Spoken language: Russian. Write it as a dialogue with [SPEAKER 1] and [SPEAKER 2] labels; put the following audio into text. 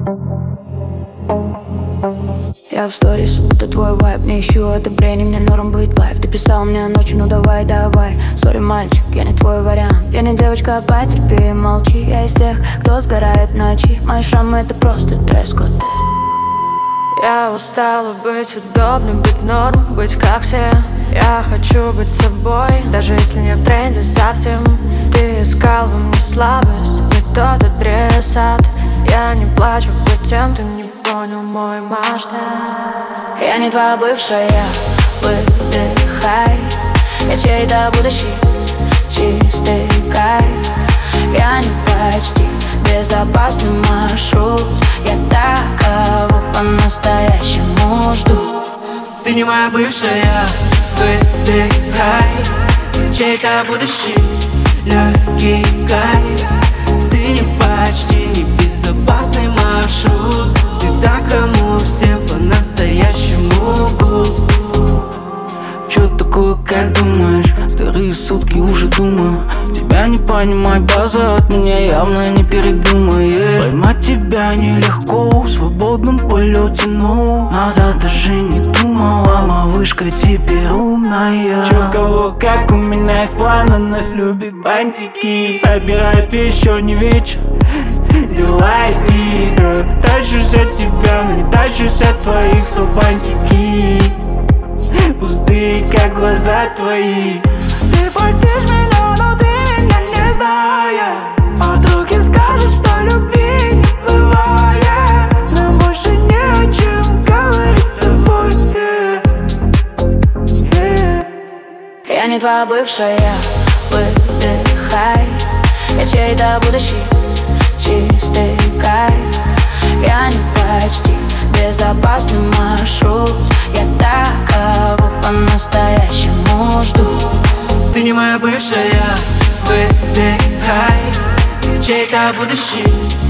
[SPEAKER 1] Я в сторис, будто твой вайб. Не ищу одобрений, мне норм быть лайв. Ты писал мне ночью, ну давай, давай. Сори, мальчик, я не твой вариант. Я не девочка, потерпи и молчи. Я из тех, кто сгорает в ночи. Мои шрамы — это просто дресс-код.
[SPEAKER 2] Я устала быть удобным, быть норм, быть как все. Я хочу быть собой, даже если не в тренде совсем. Ты искал во мне слабость, не тот адресат. Я не плачу по тем, ты не понял мой масштаб.
[SPEAKER 1] Я не твоя бывшая, выдыхай. Я чей-то будущий, чистый кайф. Я не почти безопасный маршрут. Я такого по-настоящему жду.
[SPEAKER 3] Ты не моя бывшая, выдыхай. Я чей-то будущий, легкий кайф. Ты не почти не безопасный маршрут. Ты так, кому все по-настоящему ждут.
[SPEAKER 4] Чё такое, как думаешь? Вторые сутки уже думаю. Тебя не понимать, база от меня явно не передумает. Поймать тебя нелегко, в свободном полете, но назад даже не думала, малышка теперь умная. Чё кого, как у меня есть план, она любит бантики. Собирает вещи, не вечер, дела иди. Тащусь от тебя, но не тащусь от твоих слов антики. Пустые, как глаза твои.
[SPEAKER 3] Ты простишь меня, но ты меня не знаешь. Подруги скажут, что любви не бывает. Нам больше не о чем говорить с тобой.
[SPEAKER 1] Я не твоя бывшая, выдыхай. Я чей-то будущий, чистый кайф. Я не почти безопасный маршрут. Я такого по-настоящему жду.
[SPEAKER 3] Ты не моя бывшая, выдыхай. Я чей-то будущий,